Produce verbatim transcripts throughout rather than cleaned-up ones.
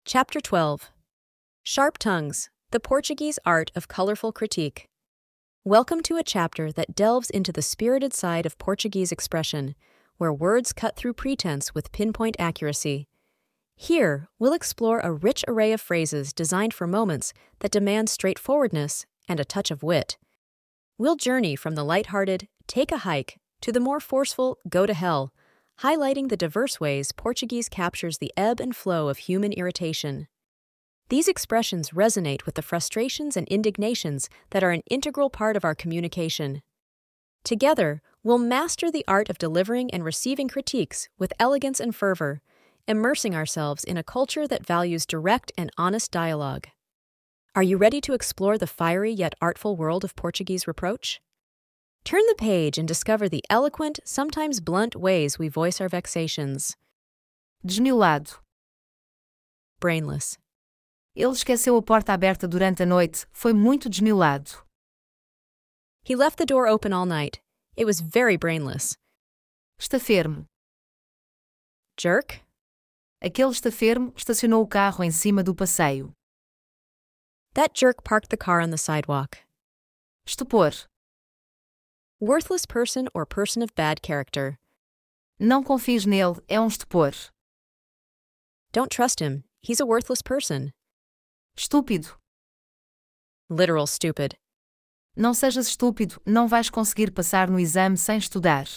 Chapter twelve. Sharp Tongues, the Portuguese Art of Colorful Critique. Welcome to a chapter that delves into the spirited side of Portuguese expression, where words cut through pretense with pinpoint accuracy. Here, we'll explore a rich array of phrases designed for moments that demand straightforwardness and a touch of wit. We'll journey from the lighthearted, take a hike, to the more forceful, go to hell, highlighting the diverse ways Portuguese captures the ebb and flow of human irritation. These expressions resonate with the frustrations and indignations that are an integral part of our communication. Together, we'll master the art of delivering and receiving critiques with elegance and fervor, immersing ourselves in a culture that values direct and honest dialogue. Are you ready to explore the fiery yet artful world of Portuguese reproach? Turn the page and discover the eloquent, sometimes blunt ways we voice our vexations. Desmiolado. Brainless. Ele esqueceu a porta aberta durante a noite, foi muito desmiolado. He left the door open all night. It was very brainless. Estafermo. Jerk. Aquele estafermo estacionou o carro em cima do passeio. That jerk parked the car on the sidewalk. Estupor. Worthless person or person of bad character. Não confies nele, é um estupor. Don't trust him, he's a worthless person. Estúpido. Literal stupid. Não sejas estúpido, não vais conseguir passar no exame sem estudar.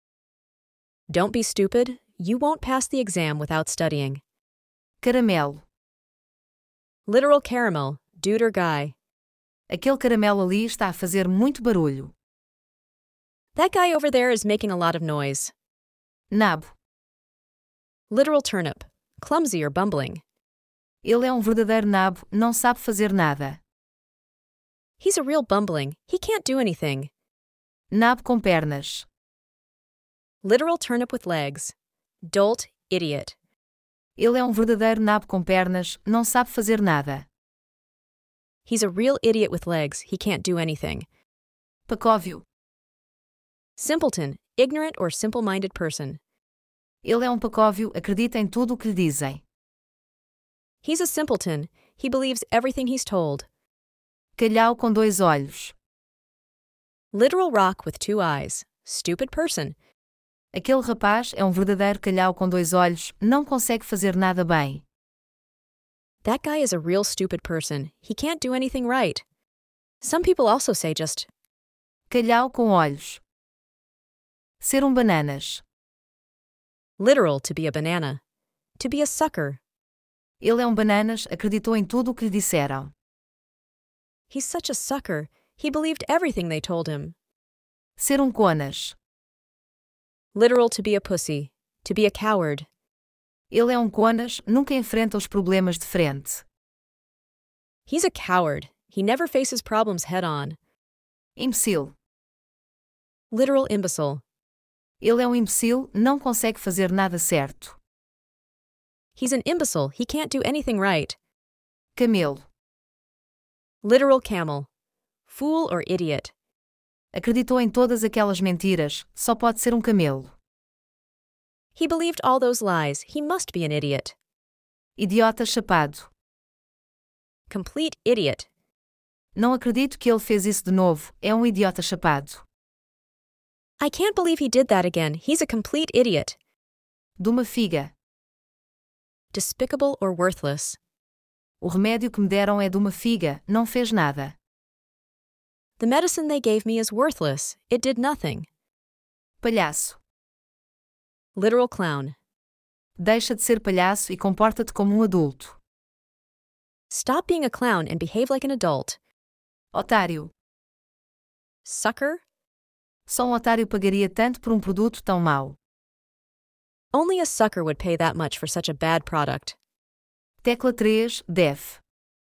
Don't be stupid, you won't pass the exam without studying. Caramelo. Literal caramel, dude or guy. Aquele caramelo ali está a fazer muito barulho. That guy over there is making a lot of noise. Nabo. Literal turnip, clumsy or bumbling. Ele é um verdadeiro nabo, não sabe fazer nada. He's a real bumbling, he can't do anything. Nabo com pernas. Literal turnip with legs. Dolt, idiot. Ele é um verdadeiro nabo com pernas, não sabe fazer nada. He's a real idiot with legs, he can't do anything. Pacóvio. Simpleton, ignorant or simple-minded person. Ele é um pacóvio, acredita em tudo o que lhe dizem. He's a simpleton, he believes everything he's told. Calhau com dois olhos. Literal rock with two eyes. Stupid person. Aquele rapaz é um verdadeiro calhau com dois olhos, não consegue fazer nada bem. That guy is a real stupid person, he can't do anything right. Some people also say just calhau com olhos. Ser um bananas. Literal to be a banana. To be a sucker. Ele é um bananas, acreditou em tudo o que lhe disseram. He's such a sucker, he believed everything they told him. Ser um conas. Literal to be a pussy. To be a coward. Ele é um conas, nunca enfrenta os problemas de frente. He's a coward, he never faces problems head-on. Imbecil. Literal imbecile. Ele é um imbecil, não consegue fazer nada certo. He's an imbecile, he can't do anything right. Camelo. Literal camel. Fool or idiot. Acreditou em todas aquelas mentiras, só pode ser um camelo. He believed all those lies, he must be an idiot. Idiota chapado. Complete idiot. Não acredito que ele fez isso de novo, é um idiota chapado. I can't believe he did that again, he's a complete idiot. De uma figa. Despicable or worthless. O remédio que me deram é de uma figa, não fez nada. The medicine they gave me is worthless, it did nothing. Palhaço. Literal clown. Deixa de ser palhaço e comporta-te como um adulto. Stop being a clown and behave like an adult. Otário. Sucker. Só um otário pagaria tanto por um produto tão mau. Only a sucker would pay that much for such a bad product. Tecla três, def.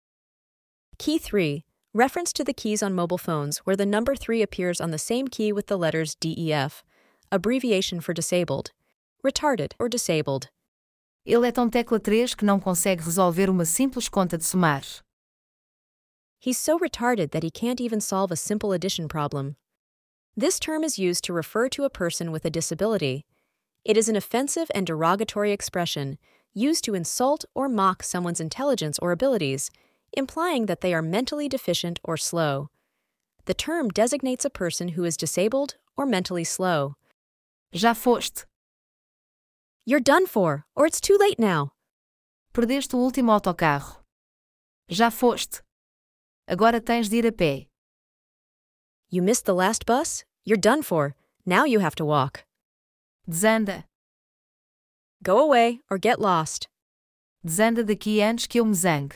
Key three. Reference to the keys on mobile phones where the number three appears on the same key with the letters D E F, abbreviation for disabled, retarded or disabled. Ele é tão tecla três que não consegue resolver uma simples conta de somar. He's so retarded that he can't even solve a simple addition problem. This term is used to refer to a person with a disability. It is an offensive and derogatory expression used to insult or mock someone's intelligence or abilities, implying that they are mentally deficient or slow. The term designates a person who is disabled or mentally slow. Já foste. You're done for, or it's too late now. Perdeste o último autocarro. Já foste. Agora tens de ir a pé. You missed the last bus? You're done for. Now you have to walk. Desanda. Go away or get lost. Desanda daqui antes que eu me zangue.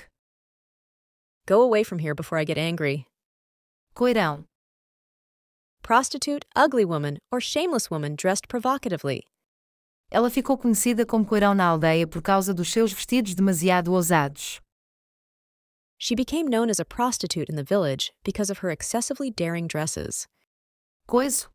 Go away from here before I get angry. Coirão. Prostitute, ugly woman, or shameless woman dressed provocatively. Ela ficou conhecida como coirão na aldeia por causa dos seus vestidos demasiado ousados. She became known as a prostitute in the village because of her excessively daring dresses. Coiso.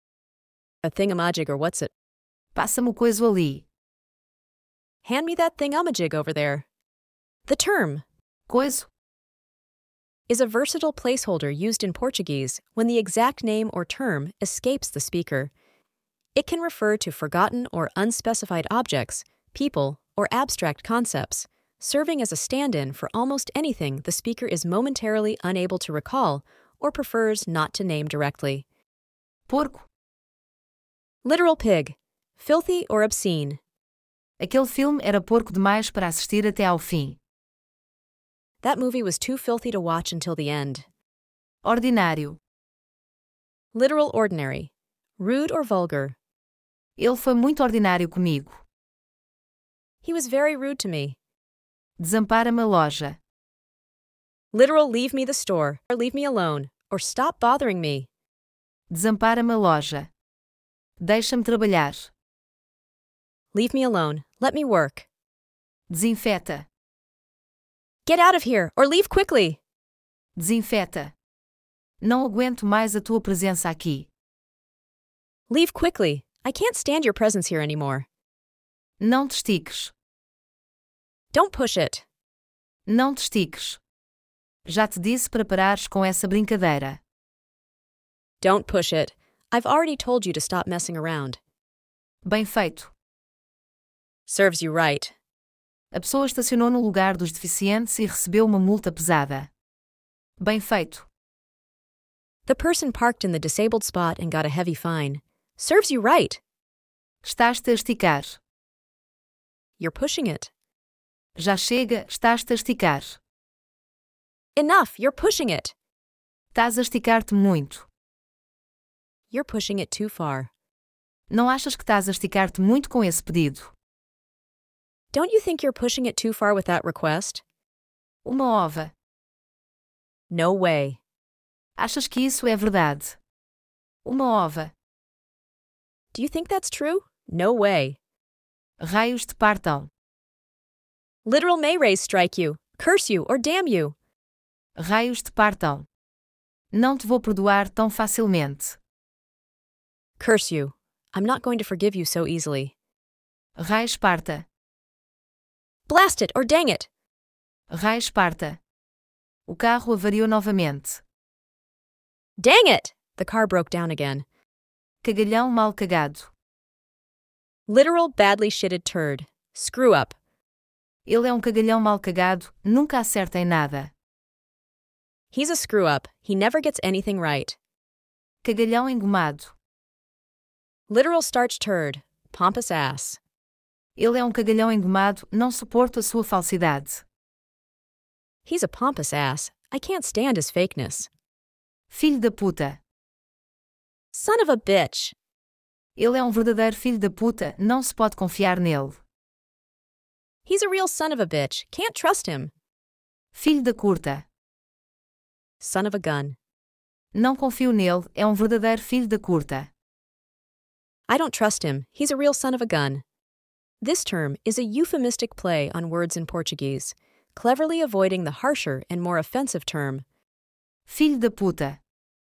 A thingamajig or what's it? Passa-me o coiso ali. Hand me that thingamajig over there. The term Coiso. is a versatile placeholder used in Portuguese when the exact name or term escapes the speaker. It can refer to forgotten or unspecified objects, people, or abstract concepts, serving as a stand-in for almost anything the speaker is momentarily unable to recall or prefers not to name directly. Porco. Literal pig, filthy or obscene. Aquele filme era porco demais para assistir até ao fim. That movie was too filthy to watch until the end. Ordinário. Literal ordinary, rude or vulgar. Ele foi muito ordinário comigo. He was very rude to me. Desampara-me a loja. Literal leave me the store, or leave me alone, or stop bothering me. Desampara-me a loja. Deixa-me trabalhar. Leave me alone, let me work. Desinfeta. Get out of here, or leave quickly. Desinfeta. Não aguento mais a tua presença aqui. Leave quickly, I can't stand your presence here anymore. Não te estiques. Don't push it. Não te estiques. Já te disse para parares com essa brincadeira. Don't push it. I've already told you to stop messing around. Bem feito. Serves you right. A pessoa estacionou no lugar dos deficientes e recebeu uma multa pesada. Bem feito. The person parked in the disabled spot and got a heavy fine. Serves you right. Estás-te a esticar. You're pushing it. Já chega, estás-te a esticar. Enough, you're pushing it. Estás a esticar-te muito. You're pushing it too far. Não achas que estás a esticar-te muito com esse pedido? Don't you think you're pushing it too far with that request? Uma ova. No way. Achas que isso é verdade? Uma ova. Do you think that's true? No way. Raios te partam. Literal may rays strike you, curse you, or damn you. Raios te partam. Não te vou perdoar tão facilmente. Curse you. I'm not going to forgive you so easily. Raios parta. Blast it or dang it. Raios parta. O carro avariou novamente. Dang it! The car broke down again. Cagalhão mal cagado. Literal badly shitted turd. Screw up. Ele é um cagalhão mal cagado, nunca acerta em nada. He's a screw up. He never gets anything right. Cagalhão engomado. Literal starch turd. Pompous ass. Ele é um cagalhão engomado, não suporto a sua falsidade. He's a pompous ass. I can't stand his fakeness. Filho da puta. Son of a bitch. Ele é um verdadeiro filho da puta, não se pode confiar nele. He's a real son of a bitch. Can't trust him. Filho da curta. Son of a gun. Não confio nele, é um verdadeiro filho da curta. I don't trust him. He's a real son of a gun. This term is a euphemistic play on words in Portuguese, cleverly avoiding the harsher and more offensive term, Filho da puta.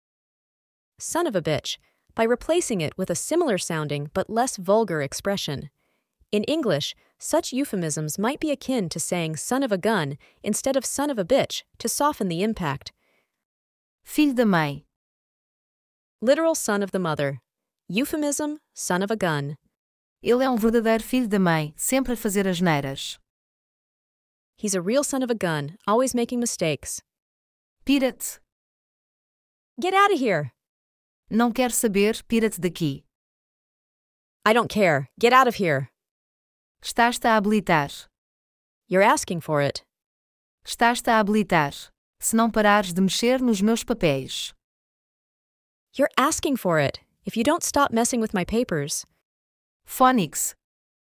son of a bitch, by replacing it with a similar sounding but less vulgar expression. In English, such euphemisms might be akin to saying son of a gun instead of son of a bitch to soften the impact. Filho da mãe. Literal son of the mother. Euphemism, son of a gun. Ele é um verdadeiro filho da mãe, sempre a fazer asneiras. He's a real son of a gun, always making mistakes. Pira-te. Get out of here. Não quero saber, pira-te daqui. I don't care. Get out of here. Estás-te a habilitar. You're asking for it. Estás-te a habilitar. Se não parares de mexer nos meus papéis. You're asking for it. If you don't stop messing with my papers. Phonics.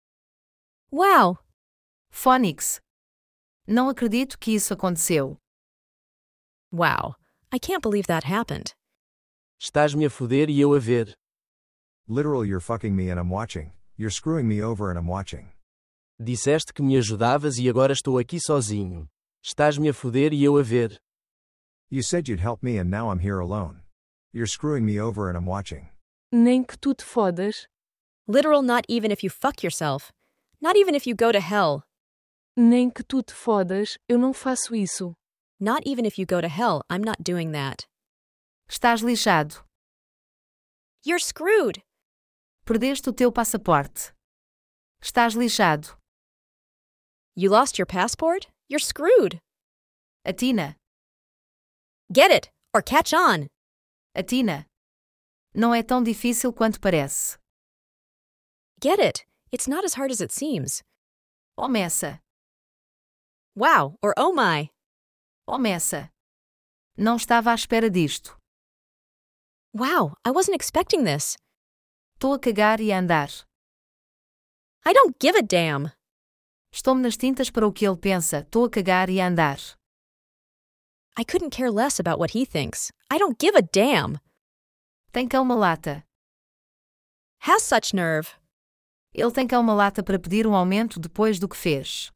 Wow. Phonics. Não acredito que isso aconteceu. Wow. I can't believe that happened. Estás-me a foder e eu a ver. Literal, you're fucking me and I'm watching. You're screwing me over and I'm watching. Disseste que me ajudavas e agora estou aqui sozinho. Estás-me a foder e eu a ver. You said you'd help me and now I'm here alone. You're screwing me over and I'm watching. Nem que tu te fodas. Literal, not even if you fuck yourself. Not even if you go to hell. Nem que tu te fodas, eu não faço isso. Not even if you go to hell, I'm not doing that. Estás lixado. You're screwed. Perdeste o teu passaporte. Estás lixado. You lost your passport? You're screwed. Atina. Get it, or catch on. Atina. Não é tão difícil quanto parece. Get it. It's not as hard as it seems. Omessa. Wow, or oh my. Omessa. Não estava à espera disto. Wow, I wasn't expecting this. Estou a cagar e a andar. I don't give a damn. Estou-me nas tintas para o que ele pensa. Estou a cagar e a andar. I couldn't care less about what he thinks. I don't give a damn. Tem cá uma lata. Has such nerve. Ele tem cá uma lata para pedir um aumento depois do que fez.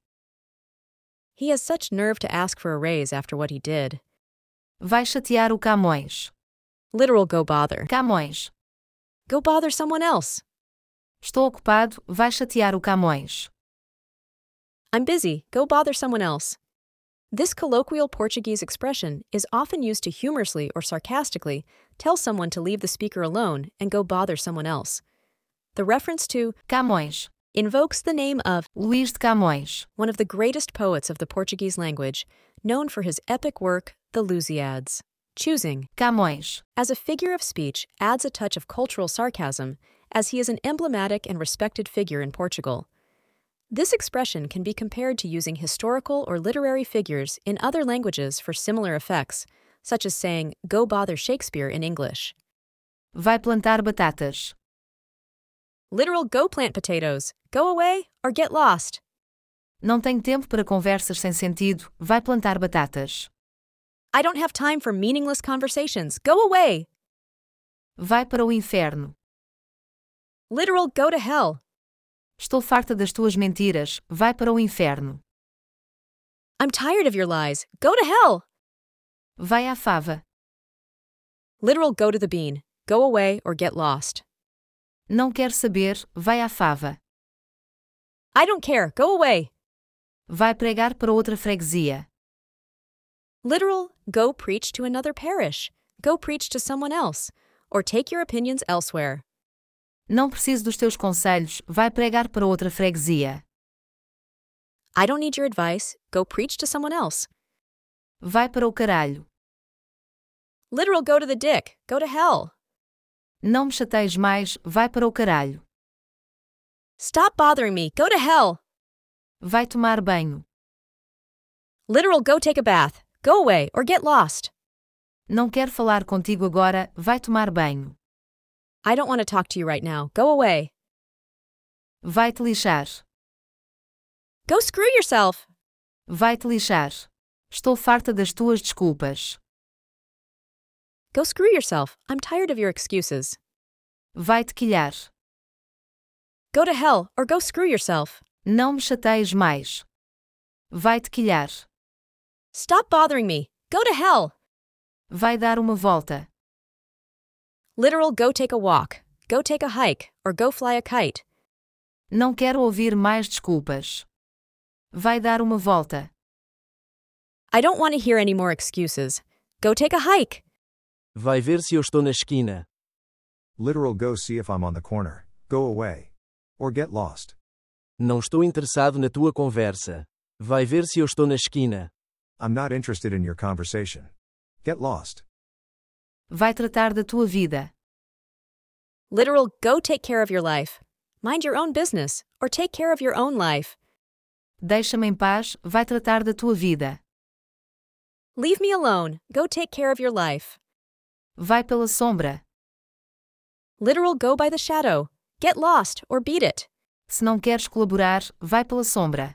He has such nerve to ask for a raise after what he did. Vai chatear o Camões. Literal, go bother. Camões. Go bother someone else. Estou ocupado, vai chatear o Camões. I'm busy, go bother someone else. This colloquial Portuguese expression is often used to humorously or sarcastically tell someone to leave the speaker alone and go bother someone else. The reference to Camões invokes the name of Luís de Camões, one of the greatest poets of the Portuguese language, known for his epic work, The Lusíads. Choosing Camões, as a figure of speech adds a touch of cultural sarcasm, as he is an emblematic and respected figure in Portugal. This expression can be compared to using historical or literary figures in other languages for similar effects, such as saying, go bother Shakespeare in English. vai plantar batatas. Literal, go plant potatoes, go away, or get lost. Não tenho tempo para conversas sem sentido, vai plantar batatas. I don't have time for meaningless conversations, go away. Vai para o inferno. Literal, go to hell. Estou farta das tuas mentiras, vai para o inferno. I'm tired of your lies, go to hell. Vai à fava. Literal, go to the bean, go away, or get lost. Não quero saber, vai à fava. I don't care, go away. Vai pregar para outra freguesia. Literal, go preach to another parish, go preach to someone else, or take your opinions elsewhere. Não preciso dos teus conselhos, vai pregar para outra freguesia. I don't need your advice, go preach to someone else. Vai para o caralho. Literal, go to the dick, go to hell. Não me chateies mais, vai para o caralho. Stop bothering me, go to hell. Vai tomar banho. Literal, go take a bath, go away, or get lost. Não quero falar contigo agora, vai tomar banho. I don't want to talk to you right now, go away. Vai te lixar. Go screw yourself. Vai te lixar. Estou farta das tuas desculpas. Go screw yourself, I'm tired of your excuses. Vai te quilhar. Go to hell, or go screw yourself. Não me chateies mais. Vai te quilhar. Stop bothering me, go to hell. Vai dar uma volta. Literal, go take a walk, go take a hike, or go fly a kite. Não quero ouvir mais desculpas. Vai dar uma volta. I don't want to hear any more excuses. Go take a hike. Vai ver se eu estou na esquina. Literal, go see if I'm on the corner. Go away. or get lost. Não estou interessado na tua conversa. Vai ver se eu estou na esquina. I'm not interested in your conversation. Get lost. Vai tratar da tua vida. Literal, go take care of your life. Mind your own business, or take care of your own life. Deixa-me em paz, vai tratar da tua vida. Leave me alone, go take care of your life. Vai pela sombra. Literal, go by the shadow. Get lost, or beat it. Se não queres colaborar, vai pela sombra.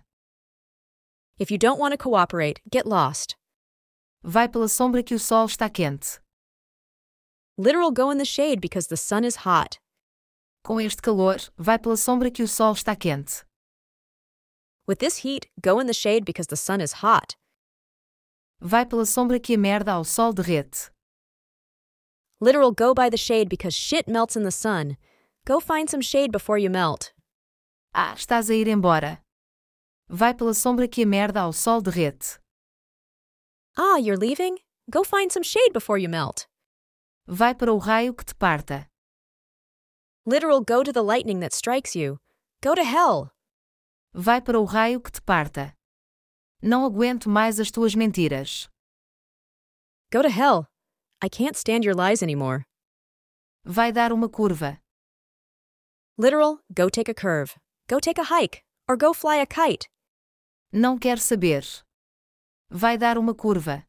If you don't want to cooperate, get lost. Vai pela sombra que o sol está quente. Literal, go in the shade because the sun is hot. Com este calor, vai pela sombra que o sol está quente. With this heat, go in the shade because the sun is hot. Vai pela sombra que a merda ao sol derrete. Literal, go by the shade because shit melts in the sun. Go find some shade before you melt. Ah, estás a ir embora. Vai pela sombra que a merda ao sol derrete. Ah, you're leaving? Go find some shade before you melt. Vai para o raio que te parta. Literal, go to the lightning that strikes you. Go to hell. Vai para o raio que te parta. Não aguento mais as tuas mentiras. Go to hell. I can't stand your lies anymore. Vai dar uma curva. Literal, go take a curve. Go take a hike. Or go fly a kite. Não quer saber. Vai dar uma curva.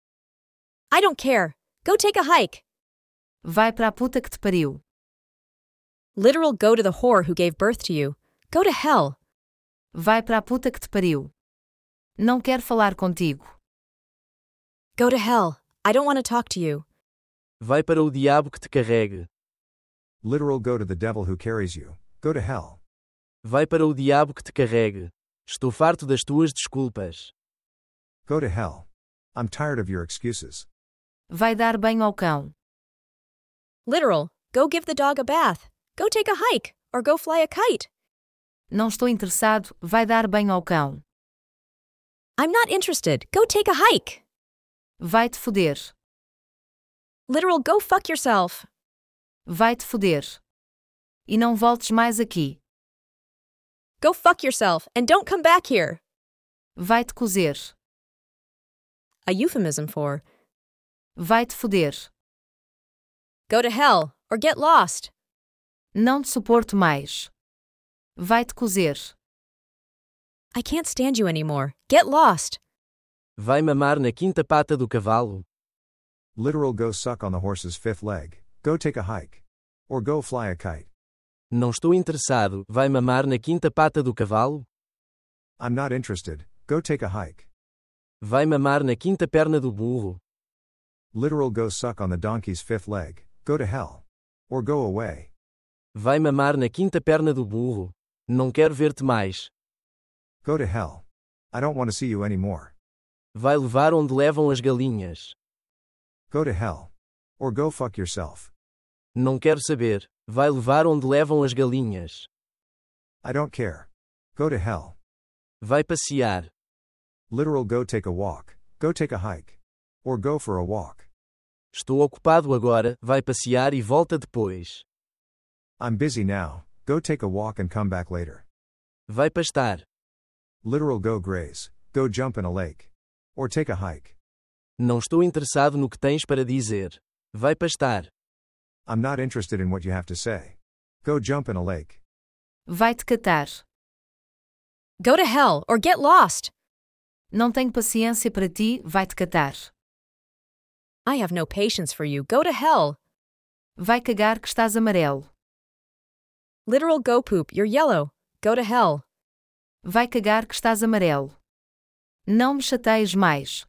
I don't care. Go take a hike. Vai para a puta que te pariu. Literal, go to the whore who gave birth to you. Go to hell. Vai para a puta que te pariu. Não quero falar contigo. Go to hell. I don't want to talk to you. Vai para o diabo que te carregue. Literal, go to the devil who carries you. Go to hell. Vai para o diabo que te carregue. Estou farto das tuas desculpas. Go to hell. I'm tired of your excuses. Vai dar banho ao cão. Literal, go give the dog a bath. Go take a hike. Or go fly a kite. Não estou interessado, vai dar banho ao cão. I'm not interested. Go take a hike. Vai te foder. Literal, go fuck yourself. Vai te foder. E não voltes mais aqui. Go fuck yourself and don't come back here. Vai te cozer. A euphemism for Vai te foder. go to hell or get lost. Não te suporto mais. Vai te cozer. I can't stand you anymore. Get lost. Vai mamar na quinta pata do cavalo. Literal, go suck on the horse's fifth leg. Go take a hike. Or go fly a kite. Não estou interessado. Vai mamar na quinta pata do cavalo? I'm not interested. Go take a hike. Vai mamar na quinta perna do burro. Literal, go suck on the donkey's fifth leg. Go to hell. Or go away. Vai mamar na quinta perna do burro. Não quero ver-te mais. Go to hell. I don't want to see you anymore. Vai levar onde levam as galinhas. Go to hell. Or go fuck yourself. Não quero saber. Vai levar onde levam as galinhas. I don't care. Go to hell. Vai passear. Literal, go take a walk. Go take a hike. Or go for a walk. Estou ocupado agora. Vai passear e volta depois. I'm busy now. Go take a walk and come back later. Vai pastar. Literal, go graze. Go jump in a lake. Or take a hike. Não estou interessado no que tens para dizer. Vai pastar. I'm not interested in what you have to say. Go jump in a lake. Vai te catar. Go to hell or get lost. Não tenho paciência para ti, vai te catar. I have no patience for you. Go to hell. Vai cagar que estás amarelo. Literal, go poop. You're yellow. Go to hell. Vai cagar que estás amarelo. Não me chateies mais.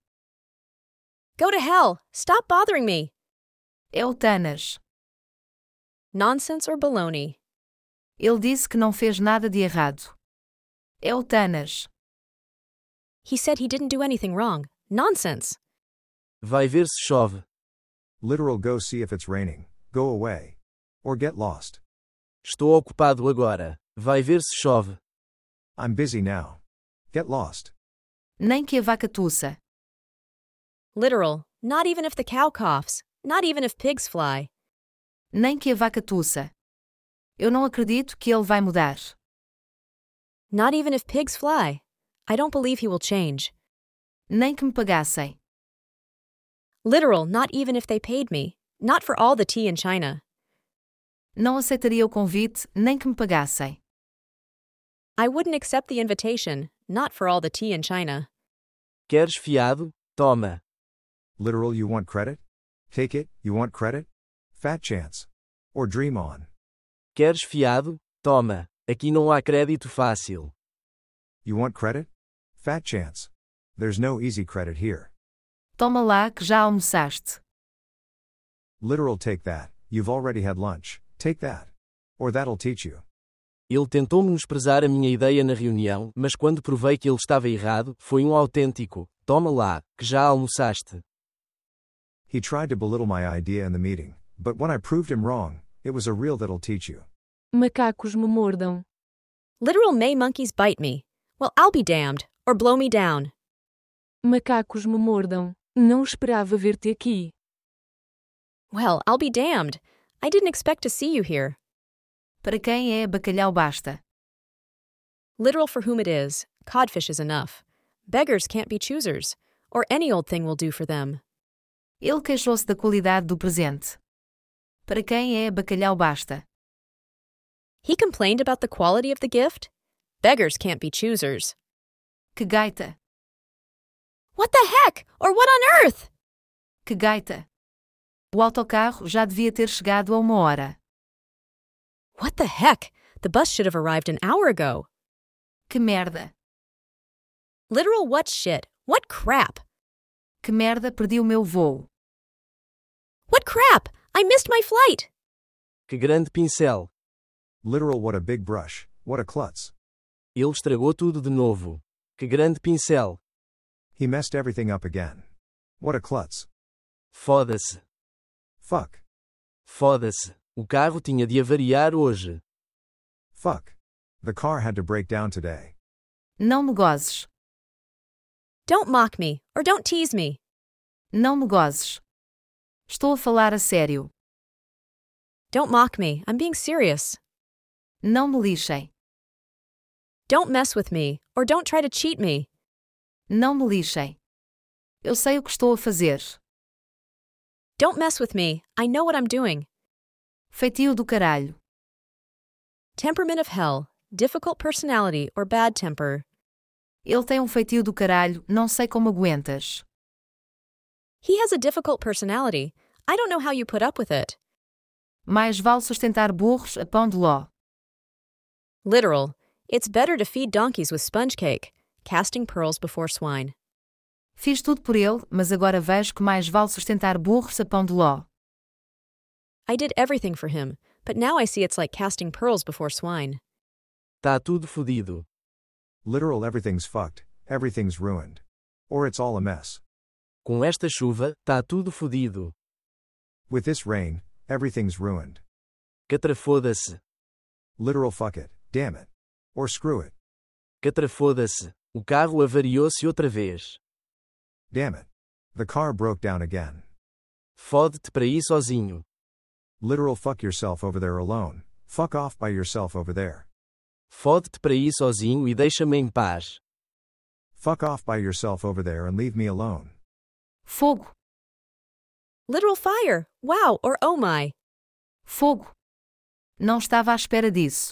Go to hell. Stop bothering me. É o Tanas. Nonsense or baloney. Ele disse que não fez nada de errado. É o Tanas. He said he didn't do anything wrong. Nonsense. Vai ver se chove. Literal, go see if it's raining. Go away. Or get lost. Estou ocupado agora. Vai ver se chove. I'm busy now. Get lost. Nem que a vaca tussa. Literal, not even if the cow coughs. Not even if pigs fly. Nem que a vaca tussa. Eu não acredito que ele vai mudar. Not even if pigs fly. I don't believe he will change. Nem que me pagassem. Literal, not even if they paid me. Not for all the tea in China. Não aceitaria o convite, nem que me pagassem. I wouldn't accept the invitation, not for all the tea in China. Queres fiado? Toma. Literal, you want credit? Take it, you want credit? Fat chance. Or dream on. Queres fiado? Toma. Aqui não há crédito fácil. You want credit? Fat chance. There's no easy credit here. Toma lá que já almoçaste. Literal, take that, you've already had lunch, take that. Or that'll teach you. Ele tentou menosprezar a minha ideia na reunião, mas quando provei que ele estava errado, foi um autêntico. Toma lá, que já almoçaste. He tried to belittle my idea in the meeting, but when I proved him wrong, it was a real that'll teach you. Macacos me mordam. Literal May monkeys bite me. Well, I'll be damned. Or blow me down. Macacos me mordam. Não esperava ver-te aqui. Well, I'll be damned. I didn't expect to see you here. Para quem é bacalhau basta. Literal for whom it is. Codfish is enough. Beggars can't be choosers. Or any old thing will do for them. Ele queixou-se da qualidade do presente. Para quem é bacalhau basta. He complained about the quality of the gift? Beggars can't be choosers. Que gaita. What the heck? Or what on earth? Que gaita. O autocarro já devia ter chegado a uma hora. What the heck? The bus should have arrived an hour ago. Que merda. Literal what shit? What crap? Que merda, perdi o meu voo. What crap? I missed my flight. Que grande pincel. Literal, what a big brush, what a klutz. Ele estragou tudo de novo. Que grande pincel. He messed everything up again. What a klutz. Foda-se. Fuck. Foda-se. O carro tinha de avariar hoje. Fuck. The car had to break down today. Não me gozes. Don't mock me, or don't tease me. Não me gozes. Estou a falar a sério. Don't mock me, I'm being serious. Não me lixem. Don't mess with me, or don't try to cheat me. Não me lixem. Eu sei o que estou a fazer. Don't mess with me, I know what I'm doing. Feitio do caralho. Temperament of hell, difficult personality or bad temper. Ele tem um feitio do caralho, não sei como aguentas. He has a difficult personality. I don't know how you put up with it. Mais vale sustentar burros a pão de ló. Literal. It's better to feed donkeys with sponge cake, casting pearls before swine. Fiz tudo por ele, mas agora vejo que mais vale sustentar burros a pão de ló. I did everything for him, but now I see it's like casting pearls before swine. Tá tudo fodido. Literal, everything's fucked, everything's ruined. Or it's all a mess. Com esta chuva, tá tudo fodido. With this rain, everything's ruined. Catrafoda-se. Literal, fuck it, damn it. Or screw it. Catrafoda-se. O carro avariou-se outra vez. Damn it. The car broke down again. Fode-te para ir sozinho. Literal, fuck yourself over there alone. Fuck off by yourself over there. Fode-te para ir sozinho e deixa-me em paz. Fuck off by yourself over there and leave me alone. Fogo. Literal fire. Wow, or oh my. Fogo. Não estava à espera disso.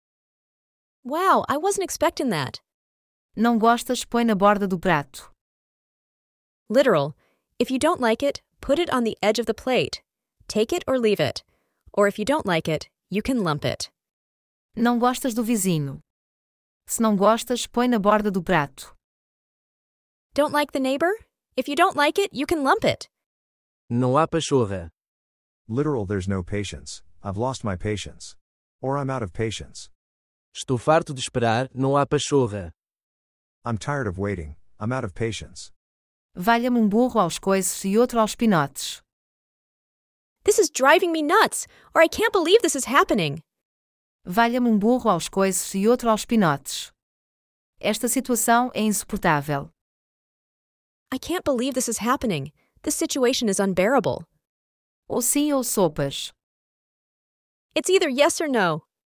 Wow, I wasn't expecting that. Não gostas, põe na borda do prato. Literal. If you don't like it, put it on the edge of the plate. Take it or leave it. Or if you don't like it, you can lump it. Não gostas do vizinho. Se não gostas, põe na borda do prato. Don't like the neighbor? If you don't like it, you can lump it. Não há pachorra. Literal, there's no patience. I've lost my patience. Or I'm out of patience. Estou farto de esperar, não há pachorra. I'm tired of waiting. I'm out of patience. Valha-me um burro aos coices e outro aos pinotes. This is driving me nuts, or I can't believe this is happening. Valha-me um burro aos coices e outro aos pinotes. Esta situação é insuportável. I can't believe this is happening. This situation is unbearable. Ou sim ou sopas. It's either yes or no.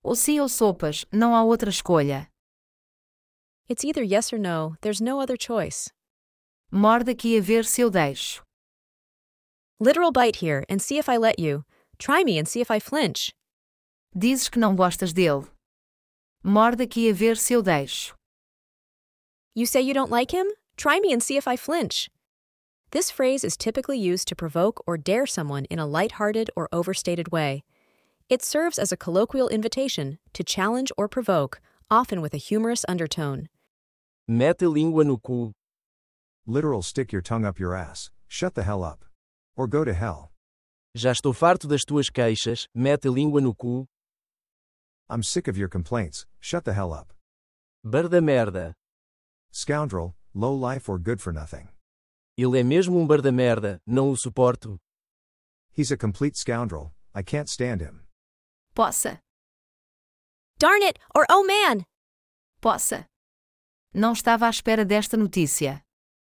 Ou sim ou sopas, não há outra escolha. It's either yes or no, there's no other choice. Morde aqui a ver se eu deixo. Literal bite here and see if I let you. Try me and see if I flinch. Dizes que não gostas dele. Morde aqui a ver se eu deixo. You say you don't like him? Try me and see if I flinch. This phrase is typically used to provoke or dare someone in a lighthearted or overstated way. It serves as a colloquial invitation to challenge or provoke, often with a humorous undertone. Mete a língua no cu. Literal stick your tongue up your ass, shut the hell up. Or go to hell. Já estou farto das tuas queixas, mete a língua no cu. I'm sick of your complaints, shut the hell up. Barda merda. Scoundrel, low life or good for nothing. Ele é mesmo um barda merda, não o suporto. He's a complete scoundrel, I can't stand him. Poça. Darn it! Or oh man! Poça. Não estava à espera desta notícia.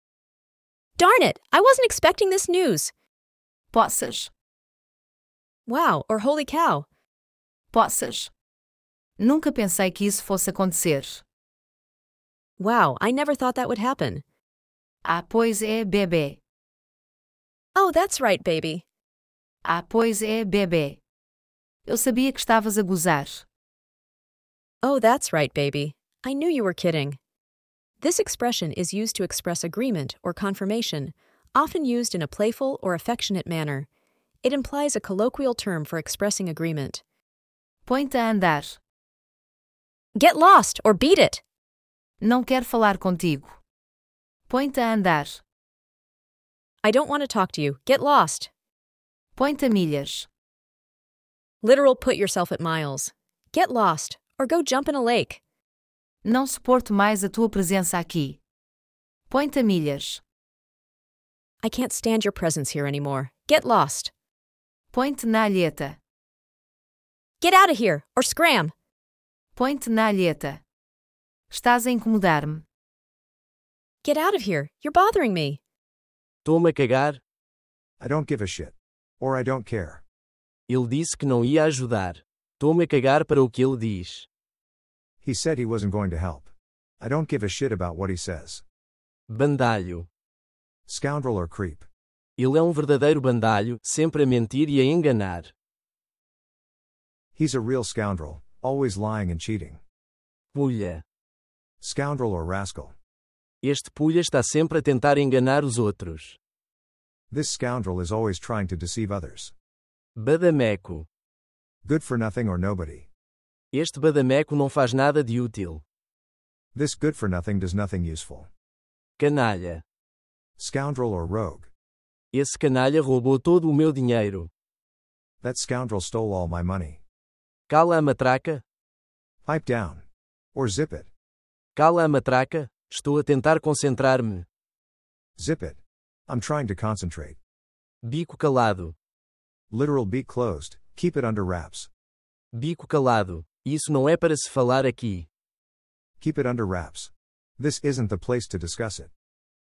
Darn it! I wasn't expecting this news. Poças. Wow! Or holy cow! Poças. Nunca pensei que isso fosse acontecer. Wow! I never thought that would happen. Ah, pois é, bebê. Oh, that's right, baby. Ah, pois é, bebê. Eu sabia que estavas a gozar. Oh, that's right, baby. I knew you were kidding. This expression is used to express agreement or confirmation, often used in a playful or affectionate manner. It implies a colloquial term for expressing agreement. Põe-te a andar. Get lost or beat it! Não quero falar contigo. Põe-te a andar. I don't want to talk to you. Get lost. Põe-te a milhas. Literal put yourself at miles. Get lost or go jump in a lake. Não suporto mais a tua presença aqui. Põe-te a milhas. I can't stand your presence here anymore. Get lost. Põe-te na alheta. Get out of here or scram. Põe-te na alheta. Estás a incomodar-me. Get out of here. You're bothering me. Toma cagar. I don't give a shit. Or I don't care. Ele disse que não ia ajudar. Toma cagar para o que ele diz. He said he wasn't going to help. I don't give a shit about what he says. Bandalho. Scoundrel or creep. Ele é um verdadeiro bandalho, sempre a mentir e a enganar. He's a real scoundrel, always lying and cheating. Pulha. Scoundrel or rascal. Este pulha está sempre a tentar enganar os outros. This scoundrel is always trying to deceive others. Badameco. Good for nothing or nobody. Este badameco não faz nada de útil. This good for nothing does nothing useful. Canalha. Scoundrel or rogue. Esse canalha roubou todo o meu dinheiro. That scoundrel stole all my money. Cala a matraca. Pipe down. Or zip it. Cala a matraca. Estou a tentar concentrar-me. Zip it. I'm trying to concentrate. Bico calado. Literal beak closed, keep it under wraps. Bico calado. Isso não é para se falar aqui. Keep it under wraps. This isn't the place to discuss it.